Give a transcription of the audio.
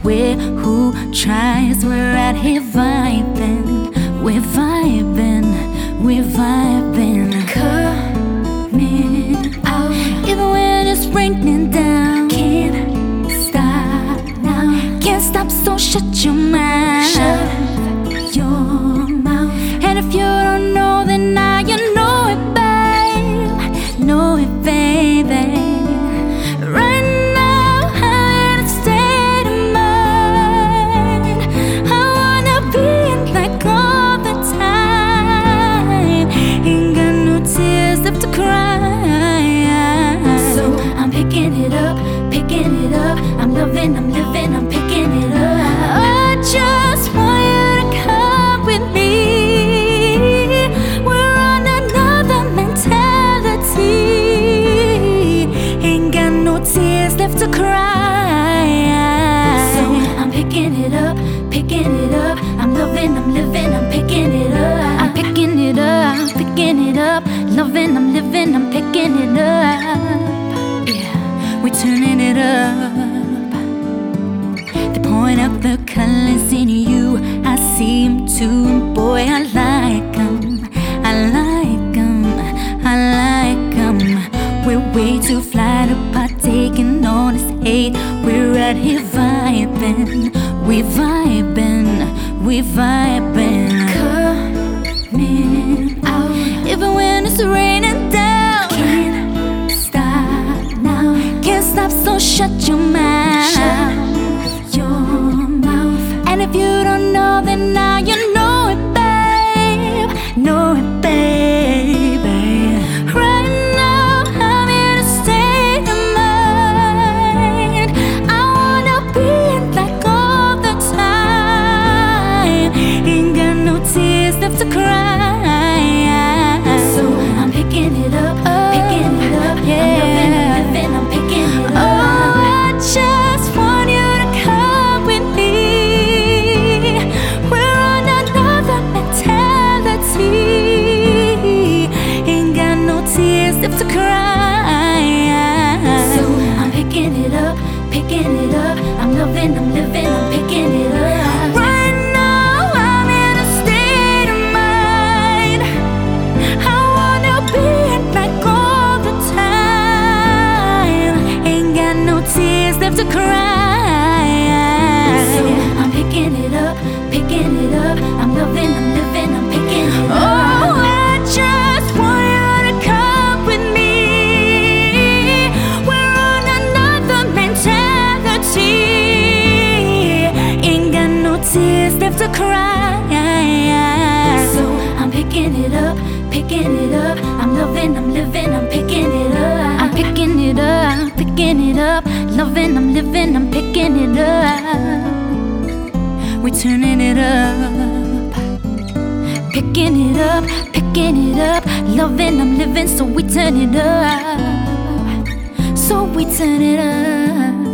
where, who tries, we're out here vibing. We're vibing, we're vibing. Coming out, even when it's raining down. Can't stop now, can't stop, so shut your mouth. Shut your mouth. And if you don't know, then now you know it, babe. Know it, baby. Right now, I'm in a state of mind. I wanna be in like all the time. Ain't got no tears left to cry. So I'm picking it up, picking it up. I'm loving, I'm living, I'm picking it up. I just want you to come with me. We're on another mentality. Ain't got no tears left to cry. So I'm picking it up, picking it up. I'm loving, I'm living, I'm picking it up. I'm picking it up, picking it up. Loving, I'm living, I'm picking it up. Yeah, we're turning it up. They point out the colors in you, I see 'em too. Boy, I like 'em, I like 'em, I like 'em. We're way too fly to partaking on this hate. We're out here vibing, we vibing, we vibing. Coming out, even when it's raining down. Can't stop now, can't stop, so shut your mouth. Shut your mouth. And if you don't know, then now you know it, babe. Know it, baby. Right now, I'm in a state of mind. I wanna be in like all the time. Ain't got no tears left to cry. So I'm picking it up, picking it up. Yeah. I'm loving, I'm living, I'm picking it up. Oh, I just want you to come with me. We're on another mentality. Ain't got no tears left to cry. So I'm picking it up, picking it up. I'm loving, I'm living, I'm picking it up. Right now, I'm in a state of mind. I wanna be in like all the time. Ain't got no tears left to cry. So I'm picking it up, picking it up. I'm loving, I'm living, I'm picking it up. Oh, I just want you to come with me. We're on another mentality. Ain't got no tears left to cry. So I'm picking it up, picking it up. I'm loving, I'm living, I'm picking it up. I'm picking it up, picking it up. Loving, I'm living, I'm picking it up. We're turning it up, picking it up, picking it up. Loving, I'm living, so we turn it up. So we turn it up.